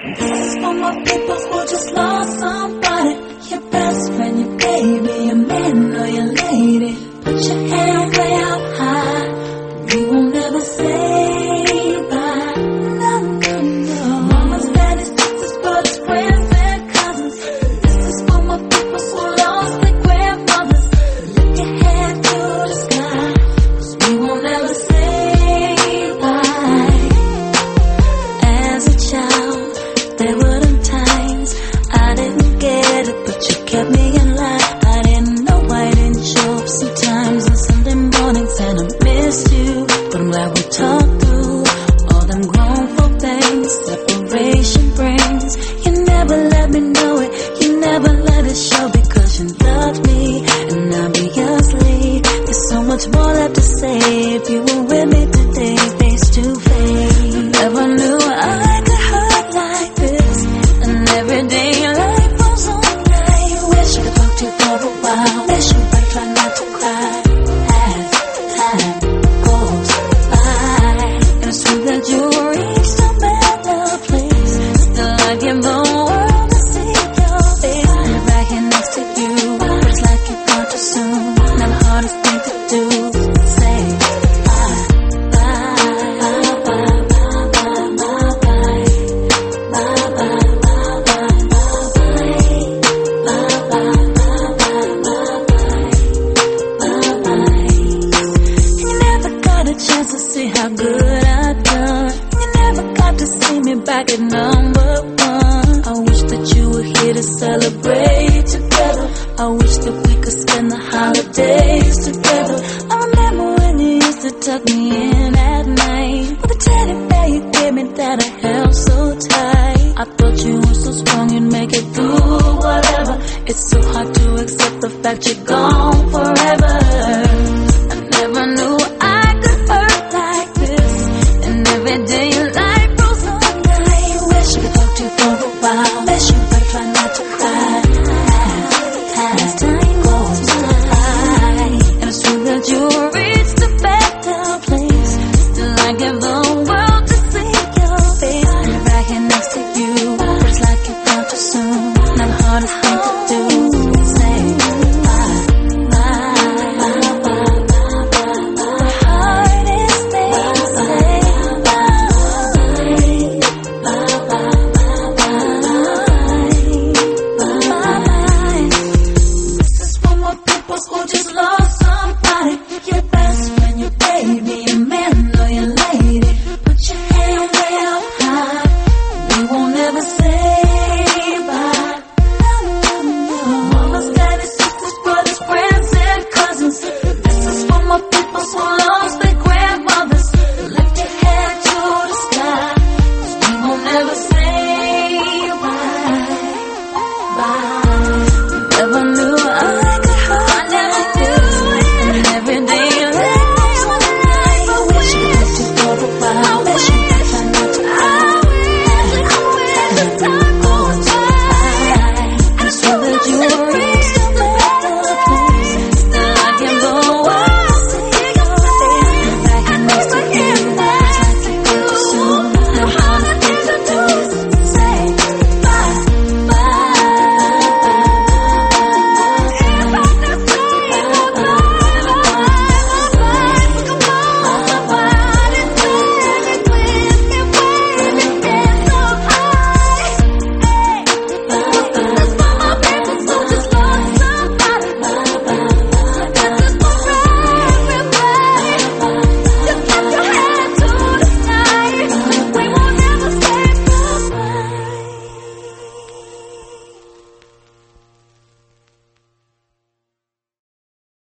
This is for my people who just lost somebody. Your best friend, your baby, your man or your lady. Put your hand way up high. We won't ever say bye. No, no, no. Mama's, daddy's, sisters, brothers, friends, and cousins. This is for my people who lost their grandmothers. Lift your hand to the sky, 'cause we won't ever say bye. As a child, there were them times I didn't get it, but you kept me in line. I didn't know I didn't show up sometimes on Sunday mornings, and I missed you. But I'm glad we talked through all them grown folk things separation brings. You never let me know it, you never let it show, because you loved me, and obviously there's so much more left to say. If you were with me today, face to face, never knew I could hurt like this. And every day life goes on like you. Wish I could talk to you for a while. Wish you would try not to cry as time goes by. And it's true that you reached a better place. Still I give the world to see your face. And right here next to you, it's like you gone too soon. Now the hardest thing to do, say bye, bye, bye, bye, bye, bye, bye, bye, bye, bye, bye, bye. You never got a chance to see how good I've done. You never got to see me back at number one. I wish that you were here to celebrate together. I wish that we could spend the holidays together. I remember when you used to tuck me in at night with a teddy bear you gave me that I held so tight. I thought you were so strong you'd make it through whatever. It's so hard to accept the fact you're gone forever.